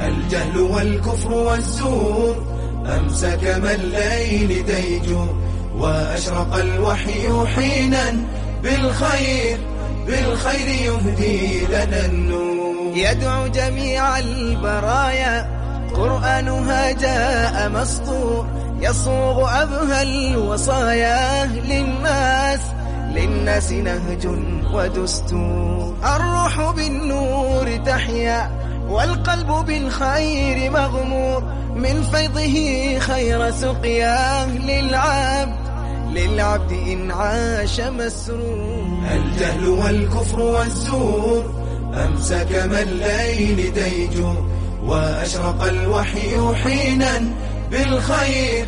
الجهل والكفر والزور أمسك كما الليل ديجور، وأشرق الوحي حينا بالخير يهدي لنا النور. يدعو جميع البرايا قرآنها جاء مسطور، يصوغ أبهى الوصايا للناس نهج ودستور. الروح بالنور تحيا والقلب بالخير مغمور، من فيضه خير سقيا للعبد إن عاش مسرور. الجهل والكفر والزور أمسك كما الليل ديجور، وأشرق الوحي حينا بالخير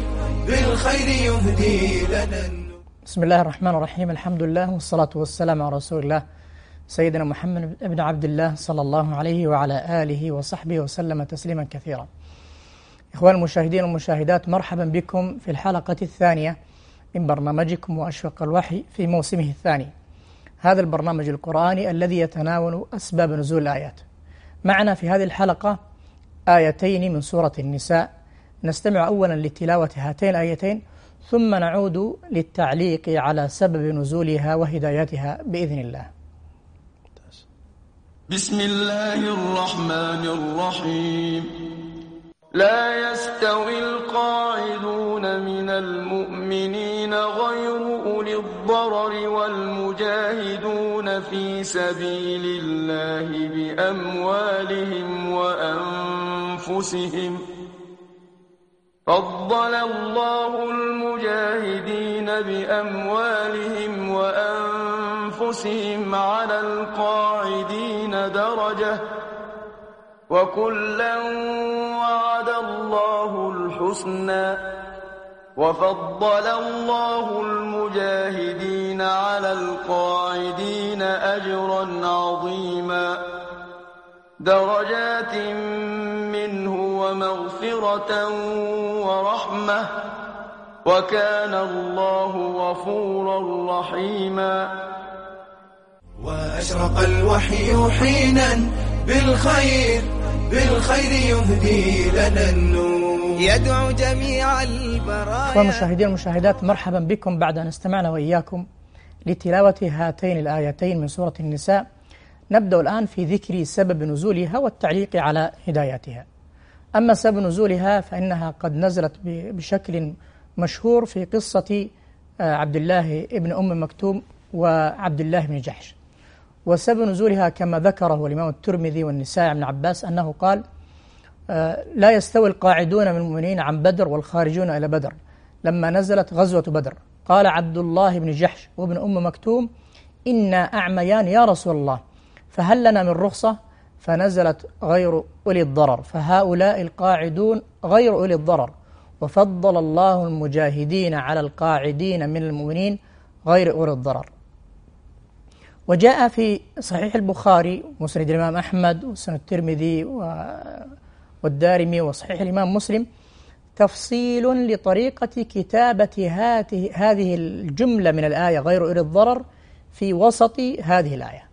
يهدي لنا النور. بسم الله الرحمن الرحيم، الحمد لله والصلاة والسلام على رسول الله سيدنا محمد بن عبد الله صلى الله عليه وعلى آله وصحبه وسلم تسليما كثيرا. إخوان المشاهدين والمشاهدات، مرحبا بكم في الحلقة الثانية من برنامجكم وأشفق الوحي في موسمه الثاني. هذا البرنامج القرآني الذي يتناول أسباب نزول الآيات. معنا في هذه الحلقة آيتين من سورة النساء، نستمع أولا لتلاوة هاتين الآيتين ثم نعود للتعليق على سبب نزولها وهدايتها بإذن الله. بسم الله الرحمن الرحيم. لا يستوي القاعدون من المؤمنين غير أولي الضرر والمجاهدون في سبيل الله بأموالهم وأنفسهم. فضل الله المجاهدين بأموالهم وأنفسهم على القاعدين درجة، وكلا وعد الله الحسنى، وفضل الله المجاهدين على القاعدين أجرا عظيما، درجات منه ومغفرة ورحمة، وكان الله غفورا رحيما. وأشرق الوحي حينا بالخير يهدي لنا النور. يدعو جميع البرايا. والمشاهدين والمشاهدات، مرحبا بكم بعد أن استمعنا وإياكم لتلاوة هاتين الآيتين من سورة النساء. نبدأ الآن في ذكر سبب نزولها والتعليق على هدايتها. أما سبب نزولها فإنها قد نزلت بشكل مشهور في قصة عبد الله ابن أم مكتوم وعبد الله بن جحش. وسبب نزولها كما ذكره الإمام الترمذي والنسائي عن ابن عباس أنه قال: لا يستوي القاعدون من المؤمنين عن بدر والخارجون إلى بدر. لما نزلت غزوة بدر قال عبد الله بن جحش وابن أم مكتوم: إنا أعميان يا رسول الله، فهل لنا من رخصة؟ فنزلت غير أولي الضرر، فهؤلاء القاعدون غير أولي الضرر، وفضل الله المجاهدين على القاعدين من المؤمنين غير أولي الضرر. وجاء في صحيح البخاري ومسند الإمام أحمد وسنن الترمذي والدارمي وصحيح الإمام مسلم تفصيل لطريقة كتابة هذه الجملة من الآية غير أولي الضرر في وسط هذه الآية.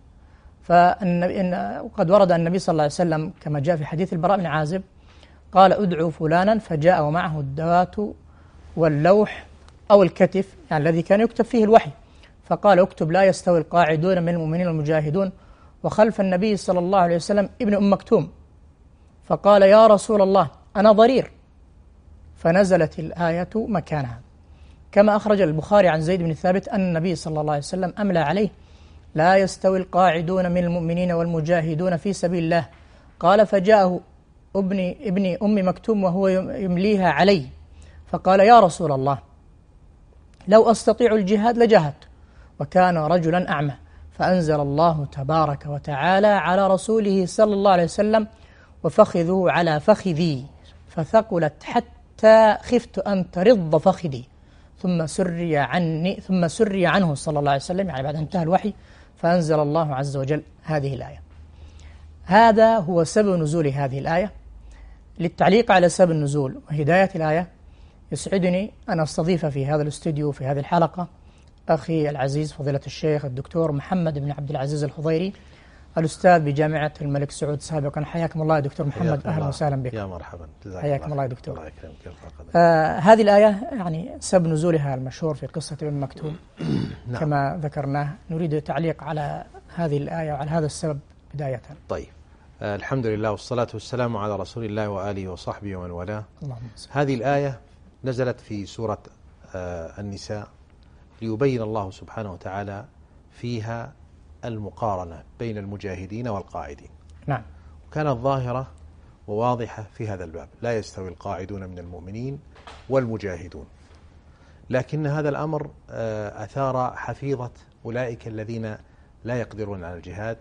وقد ورد النبي صلى الله عليه وسلم كما جاء في حديث البراء بن عازب قال: ادعوا فلانا، فجاء ومعه الدوات واللوح أو الكتف، يعني الذي كان يكتب فيه الوحي، فقال: اكتب لا يستوي القاعدون من المؤمنين والمجاهدون. وخلف النبي صلى الله عليه وسلم ابن أم مكتوم، فقال: يا رسول الله أنا ضرير، فنزلت الآية مكانها. كما أخرج البخاري عن زيد بن ثابت أن النبي صلى الله عليه وسلم أملى عليه: لا يستوي القاعدون من المؤمنين والمجاهدون في سبيل الله. قال: فجاءه ابن أم مكتوم وهو يمليها علي، فقال: يا رسول الله لو أستطيع الجهاد لجاهدت، وكان رجلا أعمى، فأنزل الله تبارك وتعالى على رسوله صلى الله عليه وسلم: وفخذه على فخذي، فثقلت حتى خفت أن ترض فخذي، ثم سري عنه صلى الله عليه وسلم، يعني بعد انتهى الوحي، فأنزل الله عز وجل هذه الآية. هذا هو سبب نزول هذه الآية. للتعليق على سبب النزول وهداية الآية، يسعدني أن أستضيف في هذا الاستوديو في هذه الحلقة أخي العزيز فضيلة الشيخ الدكتور محمد بن عبد العزيز الخضيري، الأستاذ بجامعة الملك سعود سابقا. حياكم الله يا دكتور محمد، أهلا وسهلا بك. يا مرحبا، حياكم الله يا دكتور. الله يكرمك. هذه الآية يعني سبب نزولها المشهور في قصة ابن مكتوم نعم. كما ذكرناه، نريد تعليق على هذه الآية وعلى هذا السبب بداية. طيب، الحمد لله والصلاة والسلام على رسول الله وآله وصحبه ومن والاه. هذه الآية نزلت في سورة النساء ليبين الله سبحانه وتعالى فيها المقارنة بين المجاهدين والقاعدين. نعم. وكانت ظاهرة وواضحة في هذا الباب، لا يستوي القاعدون من المؤمنين والمجاهدون. لكن هذا الأمر أثار حفيظة أولئك الذين لا يقدرون على الجهاد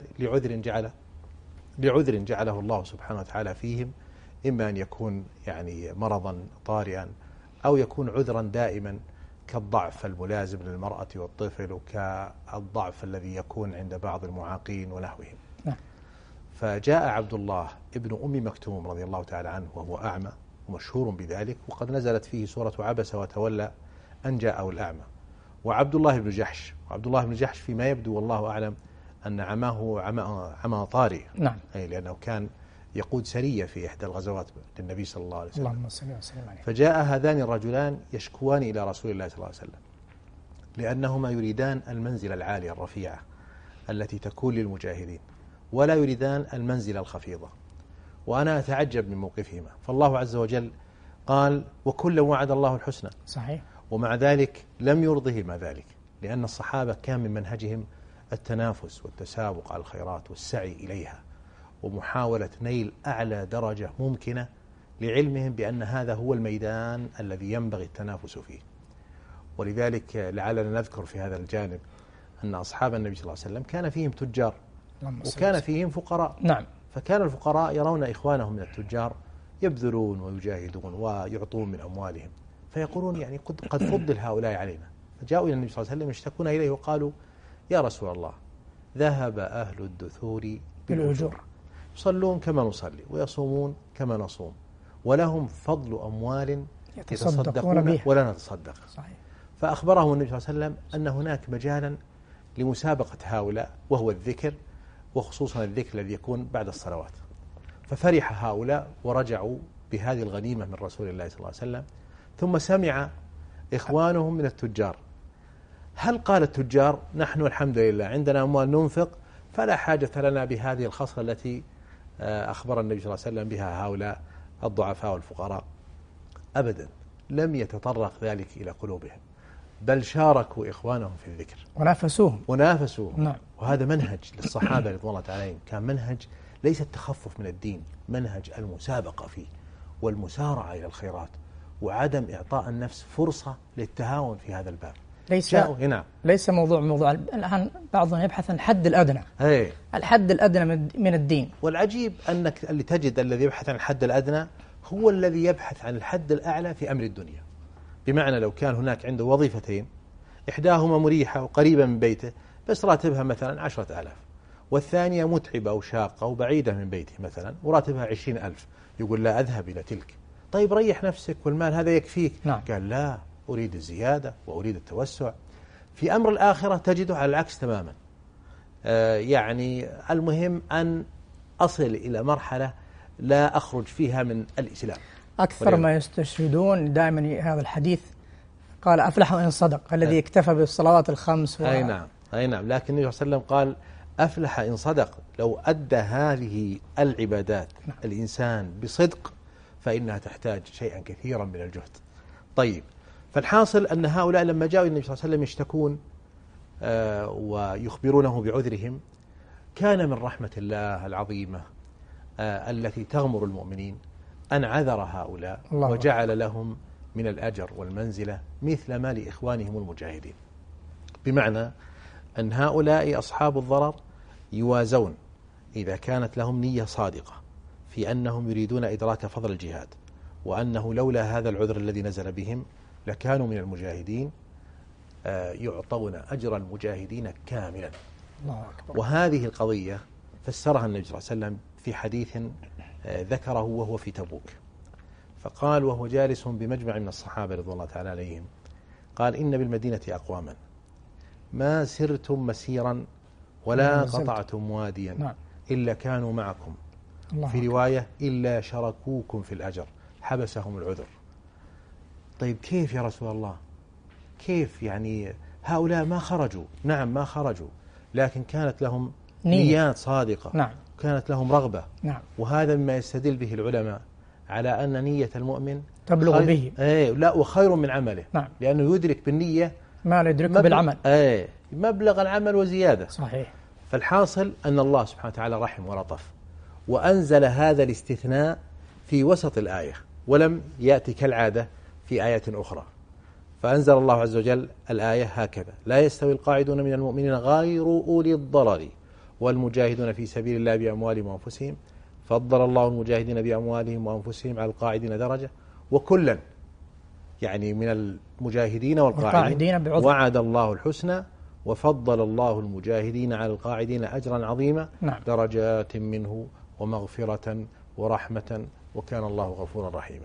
لعذر جعله الله سبحانه وتعالى فيهم، إما أن يكون يعني مرضا طارئا أو يكون عذرا دائما كالضعف الملازم للمرأة والطفل، وكالضعف الذي يكون عند بعض المعاقين ونحوهم. فجاء عبد الله ابن أم مكتوم رضي الله تعالى عنه وهو أعمى ومشهور بذلك، وقد نزلت فيه سورة عبس وتولى أن جاءه الأعمى. وعبد الله بن جحش فيما يبدو والله أعلم أن عماه عمى طارئ. نعم. أي لأنه كان يقود سرية في إحدى الغزوات للنبي صلى الله عليه وسلم. اللهم صل وسلم عليه. فجاء هذان الرجلان يشكوان إلى رسول الله صلى الله عليه وسلم لأنهما يريدان المنزلة العالية الرفيعة التي تكون للمجاهدين، ولا يريدان المنزلة الخفيضة. وأنا أتعجب من موقفهما، فالله عز وجل قال وكلا وعد الله الحسنى. صحيح. ومع ذلك لم يرضهما ذلك، لأن الصحابة كان من منهجهم التنافس والتسابق على الخيرات والسعي إليها ومحاولة نيل أعلى درجة ممكنة، لعلمهم بأن هذا هو الميدان الذي ينبغي التنافس فيه. ولذلك لعلنا نذكر في هذا الجانب أن أصحاب النبي صلى الله عليه وسلم كان فيهم تجار وكان فيهم فقراء. نعم. فكان الفقراء يرون إخوانهم من التجار يبذلون ويجاهدون ويعطون من أموالهم، فيقولون يعني قد فضل هؤلاء علينا. فجاءوا إلى النبي صلى الله عليه وسلم يشتكون إليه وقالوا يا رسول الله، ذهب أهل الدثور بالأجور، يصلون كما نصلي ويصومون كما نصوم، ولهم فضل أموال يتصدقون بها ولا نتصدق. صحيح. فأخبرهم النبي صلى الله عليه وسلم أن هناك مجالا لمسابقة هؤلاء، وهو الذكر، وخصوصا الذكر الذي يكون بعد الصلوات. ففرح هؤلاء ورجعوا بهذه الغنيمة من رسول الله صلى الله عليه وسلم. ثم سمع إخوانهم من التجار، هل قال التجار نحن الحمد لله عندنا أموال ننفق فلا حاجة لنا بهذه الخصلة التي أخبر النبي صلى الله عليه وسلم بها هؤلاء الضعفاء والفقراء؟ أبدا، لم يتطرق ذلك إلى قلوبهم، بل شاركوا إخوانهم في الذكر ونافسوهم. نعم. وهذا منهج للصحابة رضوان الله عليهم، كان منهج ليس التخفف من الدين، منهج المسابقة فيه والمسارعة إلى الخيرات وعدم إعطاء النفس فرصة للتهاون في هذا الباب. ليس موضوع الآن بعضهم يبحث عن الحد الأدنى. الحد الأدنى من الدين. والعجيب أنك اللي تجد الذي يبحث عن الحد الأدنى هو الذي يبحث عن الحد الأعلى في أمر الدنيا. بمعنى لو كان هناك عنده وظيفتين، إحداهما مريحة وقريبة من بيته بس راتبها مثلا 10,000، والثانية متعبة وشاقة وبعيدة من بيته مثلا وراتبها 20,000، يقول لا أذهب إلى تلك. طيب ريح نفسك والمال هذا يكفيك. نعم. قال لا، أريد الزيادة وأريد التوسع. في أمر الآخرة تجده على العكس تماما. يعني المهم أن أصل إلى مرحلة لا أخرج فيها من الإسلام. أكثر ما يستشهدون دائما هذا الحديث، قال أفلح إن صدق الذي اكتفى بالصلوات الخمس أي نعم. لكن النبي صلى الله عليه وسلم قال أفلح إن صدق، لو أدى هذه العبادات الإنسان بصدق فإنها تحتاج شيئا كثيرا من الجهد. طيب، فالحاصل أن هؤلاء لما جاءوا النبي صلى الله عليه وسلم يشتكون ويخبرونه بعذرهم، كان من رحمة الله العظيمة التي تغمر المؤمنين أن عذر هؤلاء وجعل لهم من الأجر والمنزلة مثل ما لإخوانهم المجاهدين. بمعنى أن هؤلاء أصحاب الضرر يوازون إذا كانت لهم نية صادقة في أنهم يريدون إدراك فضل الجهاد، وأنه لولا هذا العذر الذي نزل بهم لكانوا من المجاهدين، يعطون أجر المجاهدين كاملا. الله أكبر. وهذه القضية فسرها النبي صلى الله عليه وسلم في حديث ذكره وهو في تبوك، فقال وهو جالس بمجمع من الصحابة رضي الله تعالى عليهم، قال إن بالمدينة أقواما ما سرتم مسيرا ولا قطعتم واديا نعم. إلا كانوا معكم. الله في رواية إلا شركوكم في الأجر حبسهم العذر. طيب كيف يا رسول الله؟ كيف يعني هؤلاء ما خرجوا؟ نعم ما خرجوا، لكن كانت لهم نيات صادقة. نعم. كانت لهم رغبة. نعم. وهذا مما يستدل به العلماء على أن نية المؤمن تبلغ به. لا وخير من عمله. نعم. لأنه يدرك بالنية ما لا يدركه بالعمل. مبلغ العمل وزيادة. صحيح. فالحاصل أن الله سبحانه وتعالى رحم ولطف، وأنزل هذا الاستثناء في وسط الآية، ولم يأتي كالعادة في آية أخرى. فأنزل الله عز وجل الآية هكذا: لا يستوي القاعدون من المؤمنين غير أولي الضرر والمجاهدون في سبيل الله بأموالهم وأنفسهم فضل الله المجاهدين بأموالهم وأنفسهم على القاعدين درجة وكلا، يعني من المجاهدين والقاعدين وعد الله الحسنى وفضل الله المجاهدين على القاعدين أجرا عظيما. نعم. درجات منه ومغفرة ورحمة وكان الله غفورا رحيما.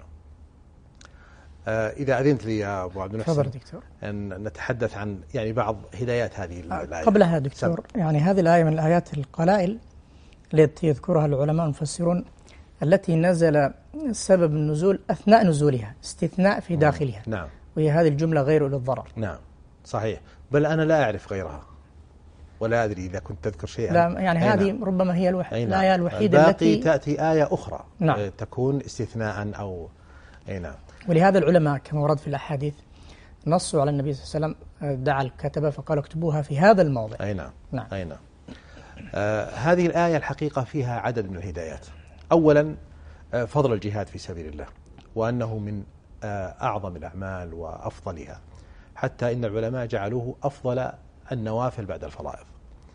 إذا أذنت لي يا أبو عبد المحسن أن نتحدث عن يعني بعض هدايات هذه الآية. قبلها دكتور، يعني هذه الآية من الآيات القلائل التي يذكرها العلماء المفسرون التي نزل سبب النزول أثناء نزولها، استثناء في داخلها. نعم. وهي هذه الجملة غير أولي الضرر. نعم صحيح، بل أنا لا أعرف غيرها ولا أدري إذا كنت تذكر شيئا. لا يعني هذه نعم. ربما هي الآية الوحيدة التي تأتي آية أخرى. نعم. تكون استثناء أو نعم. ولهذا العلماء كما ورد في الأحاديث نصوا على النبي صلى الله عليه وسلم، دعا الكتبة فقال اكتبوها في هذا الموضع. أي نعم. نعم. أي نعم. هذه الآية الحقيقة فيها عدد من الهدايات. أولا فضل الجهاد في سبيل الله، وأنه من أعظم الأعمال وأفضلها، حتى إن العلماء جعلوه أفضل النوافل بعد الفرائض.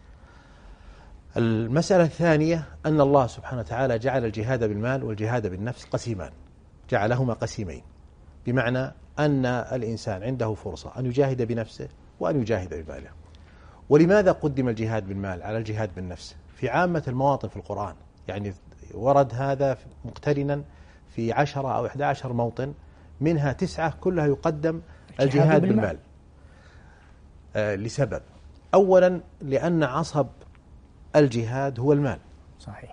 المسألة الثانية أن الله سبحانه وتعالى جعل الجهاد بالمال والجهاد بالنفس قسيمان، جعلهما قسيمين، بمعنى أن الإنسان عنده فرصة أن يجاهد بنفسه وأن يجاهد بماله. ولماذا قدم الجهاد بالمال على الجهاد بالنفس؟ في عامة المواطن في القرآن يعني ورد هذا مقترنا في 10 أو 11 موطن، منها 9 كلها يقدم الجهاد بالمال. لسبب: أولا لأن عصب الجهاد هو المال. صحيح.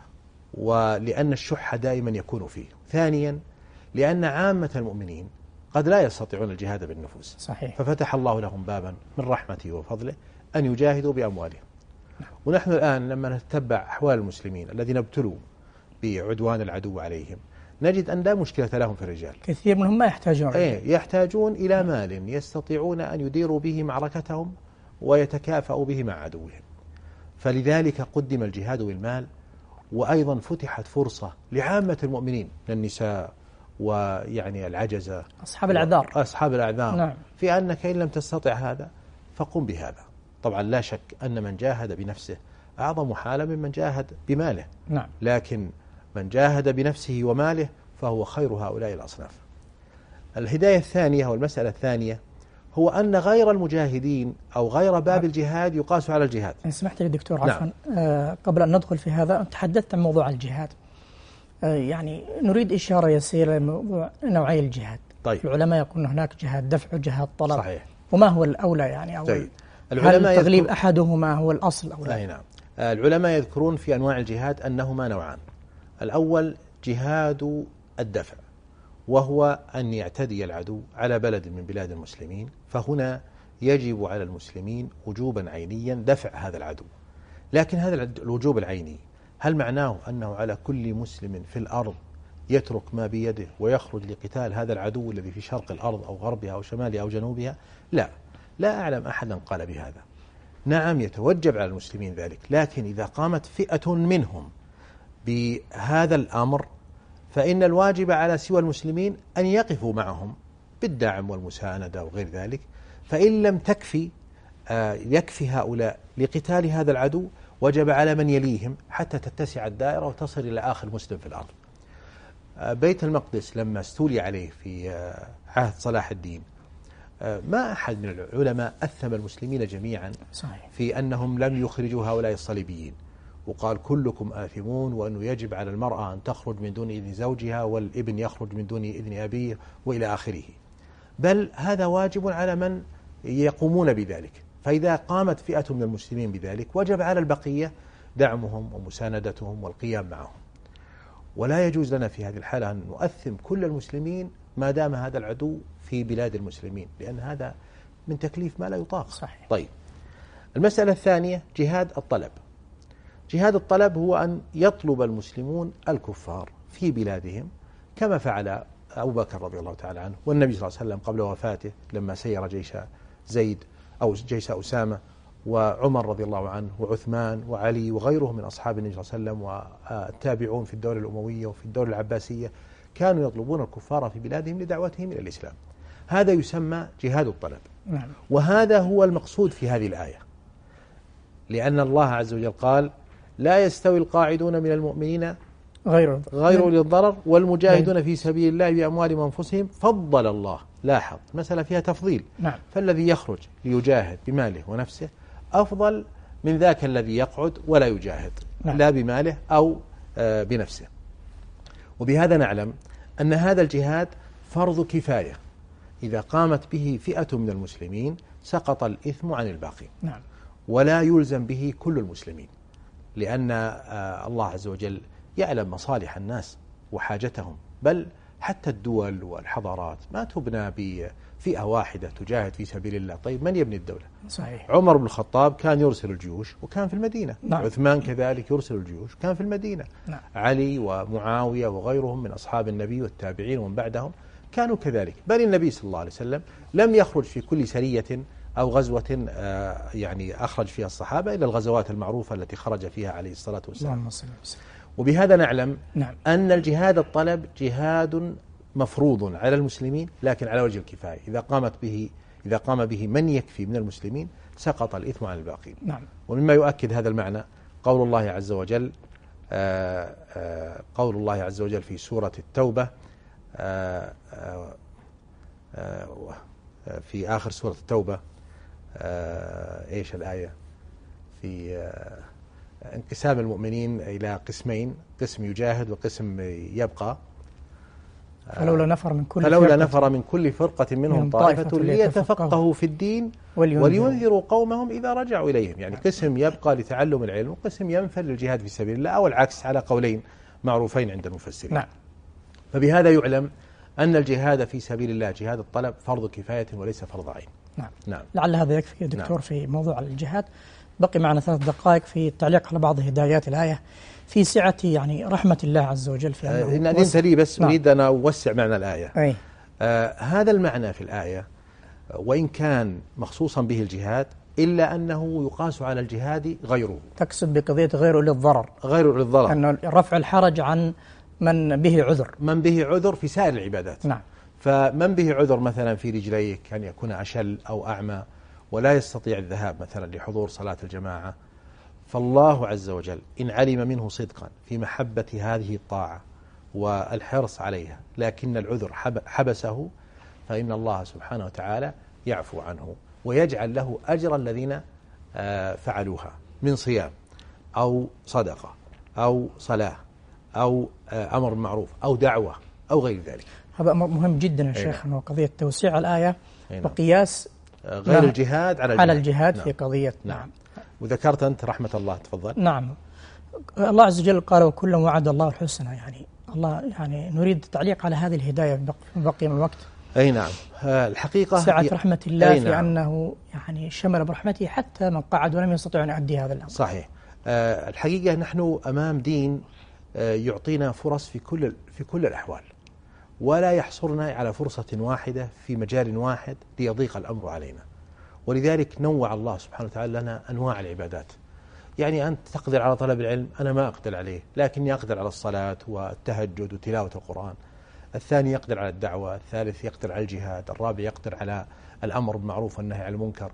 ولأن الشح دائما يكون فيه. ثانيا لأن عامة المؤمنين قد لا يستطيعون الجهاد بالنفوس. صحيح. ففتح الله لهم بابا من رحمته وفضله أن يجاهدوا بأموالهم. ونحن الآن لما نتبع أحوال المسلمين الذين ابتلوا بعدوان العدو عليهم نجد أن لا مشكلة لهم في الرجال، كثير منهم ما يحتاجون يحتاجون إلى مال يستطيعون أن يديروا به معركتهم ويتكافأوا به مع عدوهم. فلذلك قدم الجهاد بالمال. وأيضا فتحت فرصة لعامة المؤمنين من النساء ويعني العجزة أصحاب الأعذار نعم. في أنك إن لم تستطع هذا فقم بهذا. طبعا لا شك أن من جاهد بنفسه أعظم حالا ممن جاهد بماله. نعم. لكن من جاهد بنفسه وماله فهو خير هؤلاء الأصناف. الهداية الثانية والمسألة الثانية هو أن غير المجاهدين أو غير باب الجهاد يقاس على الجهاد. إن سمحت لي دكتور عفوا. نعم. قبل أن ندخل في هذا تحدثت عن موضوع الجهاد، يعني نريد إشارة يسيرة لموضوع نوعي الجهاد. طيب. العلماء يقولون هناك جهاد دفع وجهاد طلب. صحيح. وما هو الأولى يعني؟ أو طيب. هل تغليب أحدهما هو الأصل أو لا؟ أي نعم. العلماء يذكرون في أنواع الجهاد أنهما نوعان. الأول جهاد الدفع، وهو أن يعتدي العدو على بلد من بلاد المسلمين، فهنا يجب على المسلمين وجوبا عينيا دفع هذا العدو. لكن هذا الوجوب العيني هل معناه أنه على كل مسلم في الأرض يترك ما بيده ويخرج لقتال هذا العدو الذي في شرق الأرض أو غربها أو شمالها أو جنوبها؟ لا أعلم أحدا قال بهذا. نعم يتوجب على المسلمين ذلك، لكن إذا قامت فئة منهم بهذا الأمر فإن الواجب على سوى المسلمين أن يقفوا معهم بالدعم والمساندة وغير ذلك. فإن لم يكفي هؤلاء لقتال هذا العدو وجب على من يليهم حتى تتسع الدائرة وتصل إلى آخر مسلم في الأرض. بيت المقدس لما استولي عليه في عهد صلاح الدين ما أحد من العلماء أثم المسلمين جميعا. صحيح. في أنهم لم يخرجوا هؤلاء الصليبيين، وقال كلكم آثمون، وأنه يجب على المرأة أن تخرج من دون إذن زوجها والابن يخرج من دون إذن أبيه وإلى آخره. بل هذا واجب على من يقومون بذلك. فإذا قامت فئة من المسلمين بذلك وجب على البقية دعمهم ومساندتهم والقيام معهم. ولا يجوز لنا في هذه الحالة أن نؤثم كل المسلمين ما دام هذا العدو في بلاد المسلمين، لأن هذا من تكليف ما لا يطاق. صحيح. طيب، المسألة الثانية جهاد الطلب. جهاد الطلب هو أن يطلب المسلمون الكفار في بلادهم كما فعل أبو بكر رضي الله تعالى عنه والنبي صلى الله عليه وسلم قبل وفاته لما سير جيش زيد أو جيش أسامة، وعمر رضي الله عنه وعثمان وعلي وغيرهم من أصحاب النبي صلى الله عليه وسلم والتابعون في الدولة الأموية وفي الدولة العباسية كانوا يطلبون الكفار في بلادهم لدعوتهم إلى الإسلام. هذا يسمى جهاد الطلب. نعم. وهذا هو المقصود في هذه الآية، لأن الله عز وجل قال: لا يستوي القاعدون من المؤمنين غير أولي الضرر والمجاهدون في سبيل الله بأموالهم وأنفسهم فضل الله. لاحظ، مسألة فيها تفضيل. نعم. فالذي يخرج ليجاهد بماله ونفسه أفضل من ذاك الذي يقعد ولا يجاهد. نعم. لا بماله أو بنفسه. وبهذا نعلم أن هذا الجهاد فرض كفاية، إذا قامت به فئة من المسلمين سقط الإثم عن الباقي. نعم. ولا يلزم به كل المسلمين، لأن الله عز وجل يعلم مصالح الناس وحاجتهم، بل حتى الدول والحضارات ما تبنى بفئة واحدة تجاهد في سبيل الله. طيب، من يبني الدولة؟ صحيح. عمر بن الخطاب كان يرسل الجيوش وكان في المدينة. نعم. عثمان كذلك يرسل الجيوش وكان في المدينة. نعم. علي ومعاوية وغيرهم من أصحاب النبي والتابعين ومن بعدهم كانوا كذلك. بل النبي صلى الله عليه وسلم لم يخرج في كل سرية أو غزوة يعني أخرج فيها الصحابة إلى الغزوات المعروفة التي خرج فيها عليه الصلاة والسلام. وبهذا نعلم نعم. أن الجهاد الطلب جهاد مفروض على المسلمين، لكن على وجه الكفاية. إذا قام به من يكفي من المسلمين سقط الإثم عن الباقين. نعم. ومما يؤكد هذا المعنى قول الله عز وجل في سورة التوبة، في آخر سورة التوبة، إيش الآية؟ في انقسام المؤمنين إلى قسمين، قسم يجاهد وقسم يبقى. فلولا نفر من كل فرقة منهم طائفة ليتفقهوا في الدين ولينذروا قومهم إذا رجعوا إليهم. يعني قسم يبقى لتعلم العلم وقسم ينفر للجهاد في سبيل الله، أو العكس، على قولين معروفين عند المفسرين. نعم. فبهذا يعلم أن الجهاد في سبيل الله جهاد الطلب فرض كفاية وليس فرض عين. نعم. نعم. لعل هذا يكفي يا دكتور. نعم. في موضوع الجهاد بقي معنا 3 دقائق في التعليق على بعض هدايات الآية في سعة يعني رحمة الله عز وجل في إن أذنت لي بس. نعم. أريد أن أوسع معنى الآية. أي. هذا المعنى في الآية وإن كان مخصوصا به الجهاد إلا أنه يقاس على الجهاد غيره. تقصد بقضية غير للضرر أنه رفع الحرج عن من به عذر في سائر العبادات. نعم. فمن به عذر مثلا في رجليه كان يكون أشل أو أعمى ولا يستطيع الذهاب مثلا لحضور صلاة الجماعة، فالله عز وجل إن علم منه صدقا في محبة هذه الطاعة والحرص عليها لكن العذر حبسه، فإن الله سبحانه وتعالى يعفو عنه ويجعل له أجر الذين فعلوها من صيام أو صدقة أو صلاة أو أمر بالمعروف أو دعوة أو غير ذلك. هذا أمر مهم جدا يا شيخ، أنه قضية توسيع الآية وقياس غير الجهاد على الجهاد في قضية. نعم. وذكرت أنت رحمة الله، تفضل. نعم. الله عز وجل قال: وكلا وعد الله الحسنى. يعني الله نريد التعليق على هذه الهداية بقي من الوقت. أي نعم. الحقيقة سعة رحمة الله في نعم. أنه شمل برحمته حتى من قعد ولم يستطيع أن يؤدي هذا الأمر. صحيح. الحقيقة نحن أمام دين يعطينا فرص في كل الأحوال، ولا يحصرنا على فرصة واحدة في مجال واحد ليضيق الأمر علينا. ولذلك نوع الله سبحانه وتعالى لنا أنواع العبادات. يعني أنت تقدر على طلب العلم، أنا ما أقدر عليه، لكني أقدر على الصلاة والتهجد وتلاوة القرآن. الثاني يقدر على الدعوة، الثالث يقدر على الجهاد، الرابع يقدر على الأمر بالمعروف والنهي عن المنكر.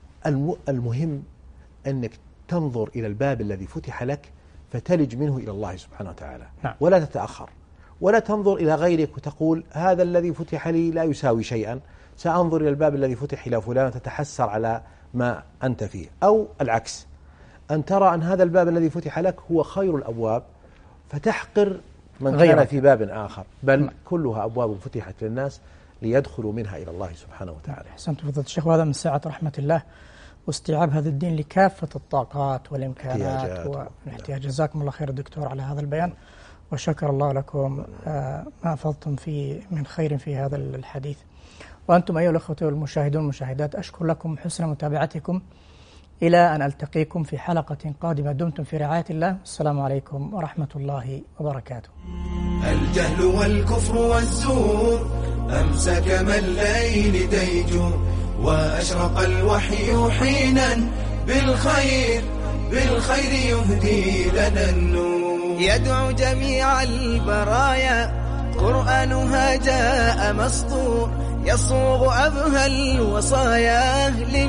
المهم أنك تنظر إلى الباب الذي فتح لك فتلج منه إلى الله سبحانه وتعالى. نعم. ولا تتأخر، ولا تنظر إلى غيرك وتقول هذا الذي فتح لي لا يساوي شيئا، سأنظر إلى الباب الذي فتح إلى فلان وتتحسر على ما أنت فيه. أو العكس، أن ترى أن هذا الباب الذي فتح لك هو خير الأبواب فتحقر من كان في باب آخر، بل كلها أبواب فتحت للناس ليدخلوا منها إلى الله سبحانه وتعالى. أحسنت فضيلة الشيخ. وهذا من سعة رحمة الله واستيعاب هذا الدين لكافة الطاقات والإمكانات احتياجات. والاحتياجات. جزاكم الله خير دكتور على هذا البيان، وشكر الله لكم ما أفضتم فيه من خير في هذا الحديث. وأنتم أيها الأخوة والمشاهدون والمشاهدات، أشكر لكم حسن متابعتكم، إلى أن ألتقيكم في حلقة قادمة. دمتم في رعاية الله، السلام عليكم ورحمة الله وبركاته. الجهل والكفر والزور أمسك من الليل ديجور، وأشرق الوحي حينا بالخير يهدي لنا النور. يدعو جميع البرايا قرآنها جاء مسطور، يصوغ أبهى الوصايا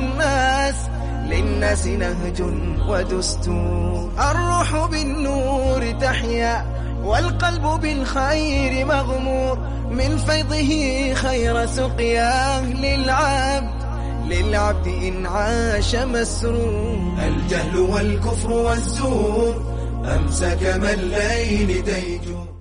للناس نهج ودستور. الروح بالنور تحيا والقلب بالخير مغمور، من فيضه خير سقياه للعبد إن عاش مسرور. الجهل والكفر والزور أمسك من الليل ديجور.